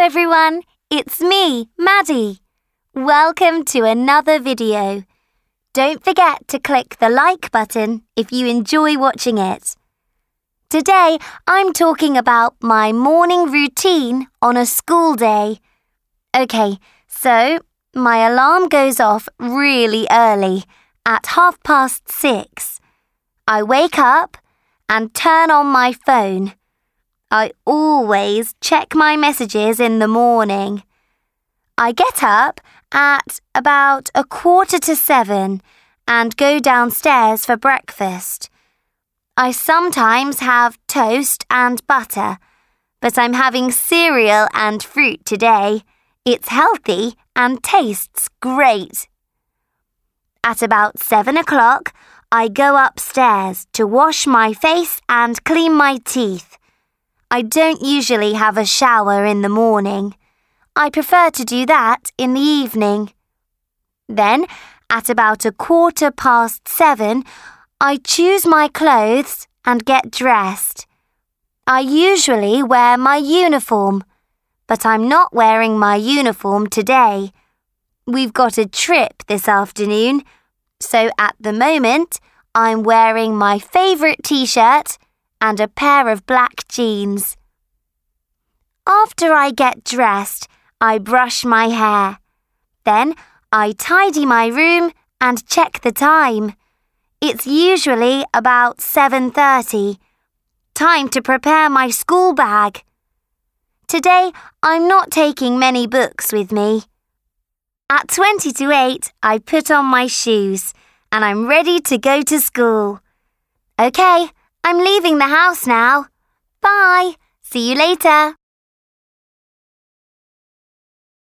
everyone, it's me, Maddie. Welcome to another video. Don't forget to click the like button if you enjoy watching it. Today, I'm talking about my morning routine on a school day. Okay, so my alarm goes off really early, at 6:30. I wake up and turn on my phone. I always check my messages in the morning. I get up at about 6:45 and go downstairs for breakfast. I sometimes have toast and butter, but I'm having cereal and fruit today. It's healthy and tastes great. At about 7 o'clock, I go upstairs to wash my face and clean my teeth. I don't usually have a shower in the morning. I prefer to do that in the evening. Then, at about 7:15, I choose my clothes and get dressed. I usually wear my uniform, but I'm not wearing my uniform today. We've got a trip this afternoon, so at the moment, I'm wearing my favourite t-shirt and a pair of black jeans. After I get dressed, I brush my hair. Then I tidy my room and check the time. It's usually about 7:30. Time to prepare my school bag. Today, I'm not taking many books with me. At 8:20, I put on my shoes and I'm ready to go to school. Okay, I'm leaving the house now. Bye. See you later.